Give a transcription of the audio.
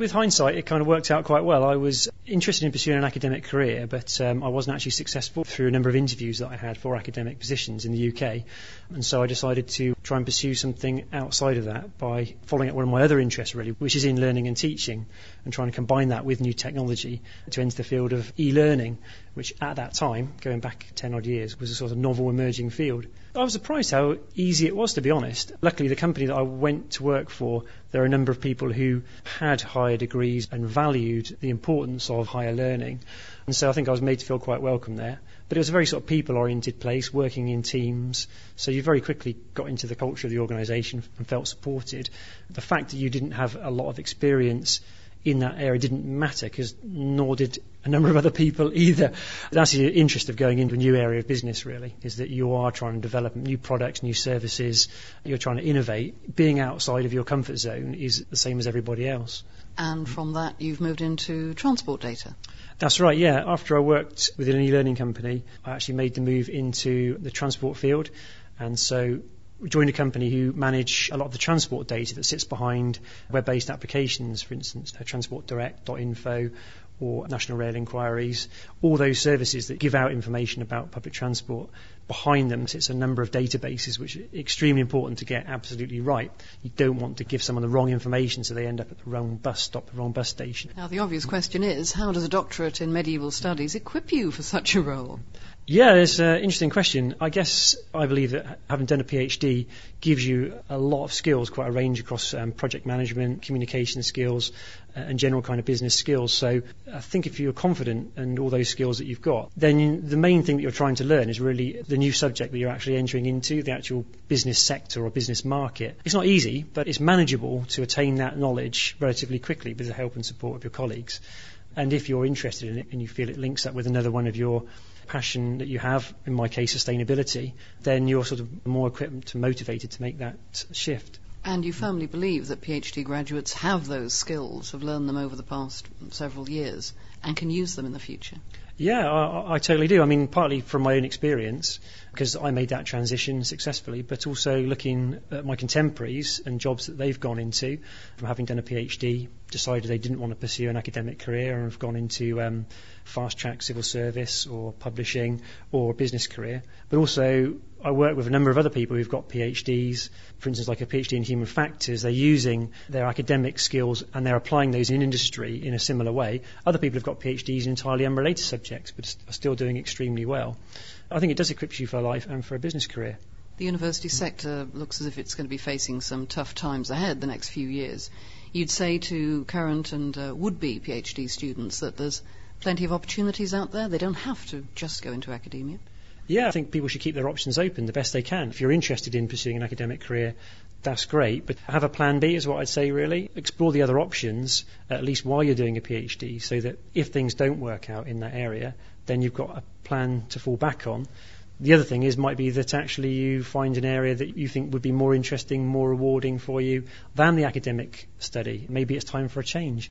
With hindsight, it kind of worked out quite well. I was interested in pursuing an academic career, but I wasn't actually successful through a number of interviews that I had for academic positions in the UK. And so I decided to try and pursue something outside of that by following up one of my other interests, really, which is in learning and teaching, and trying to combine that with new technology to enter the field of e-learning, which at that time, going back 10 odd years, was a sort of novel emerging field. I was surprised how easy it was, to be honest. Luckily, the company that I went to work for, there are a number of people who had higher degrees and valued the importance of higher learning. And so I think I was made to feel quite welcome there. But it was a very sort of people-oriented place, working in teams. So you very quickly got into the culture of the organisation and felt supported. The fact that you didn't have a lot of experience in that area didn't matter, because nor did a number of other people either. That's the interest of going into a new area of business, really, is that you are trying to develop new products, new services, you're trying to innovate. Being outside of your comfort zone is the same as everybody else. And from that you've moved into transport data. That's right, yeah. After I worked with an e-learning company, I actually made the move into the transport field, and so joined a company who manage a lot of the transport data that sits behind web-based applications, for instance, transportdirect.info or National Rail Inquiries, all those services that give out information about public transport. Behind them sits a number of databases which are extremely important to get absolutely right. You don't want to give someone the wrong information so they end up at the wrong bus stop, the wrong bus station. Now the obvious question is, how does a doctorate in medieval studies equip you for such a role? Yeah, it's an interesting question. I believe that having done a PhD gives you a lot of skills, quite a range across project management, communication skills, and general kind of business skills. So I think if you're confident and all those skills that you've got, then the main thing that you're trying to learn is really the new subject that you're actually entering into, the actual business sector or business market. It's not easy, but it's manageable to attain that knowledge relatively quickly with the help and support of your colleagues. And if you're interested in it and you feel it links up with another one of your passion that you have, in my case sustainability, then you're sort of more equipped and motivated to make that shift. And you firmly believe that PhD graduates have those skills, have learned them over the past several years, and can use them in the future? Yeah, I totally do. I mean, partly from my own experience, because I made that transition successfully, but also looking at my contemporaries and jobs that they've gone into, from having done a PhD, decided they didn't want to pursue an academic career and have gone into fast-track civil service or publishing or a business career. But also, I work with a number of other people who've got PhDs, for instance, like a PhD in human factors. They're using their academic skills and they're applying those in industry in a similar way. Other people have got PhDs in entirely unrelated subjects, but are still doing extremely well. I think it does equip you for life and for a business career. The university sector looks as if it's going to be facing some tough times ahead the next few years. You'd say to current and would-be PhD students that there's plenty of opportunities out there. They don't have to just go into academia. Yeah, I think people should keep their options open the best they can. If you're interested in pursuing an academic career, that's great, but have a plan B is what I'd say, really. Explore the other options, at least while you're doing a PhD, so that if things don't work out in that area, then you've got a plan to fall back on. The other thing might be that actually you find an area that you think would be more interesting, more rewarding for you than the academic study. Maybe it's time for a change.